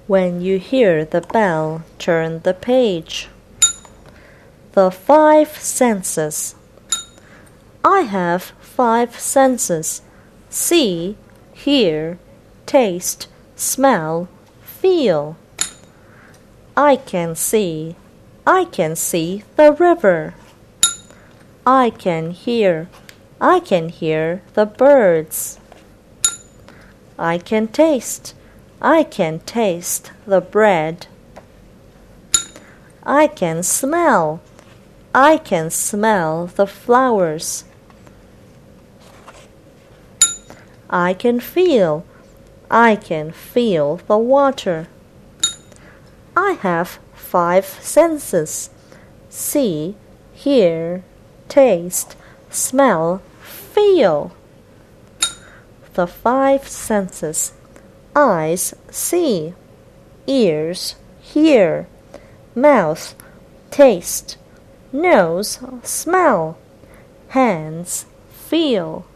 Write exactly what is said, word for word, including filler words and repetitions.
When you hear the bell, turn the page. The five senses. I have five senses: see, hear, taste, smell, feel. I can see. I can see the river. I can hear. I can hear the birds. I can taste. I can taste the bread. I can smell. I can smell the flowers. I can feel. I can feel the water. I have five senses: see, hear, taste, smell, feel. The five senses. Eyes see, ears hear, mouth taste, nose smell, hands feel.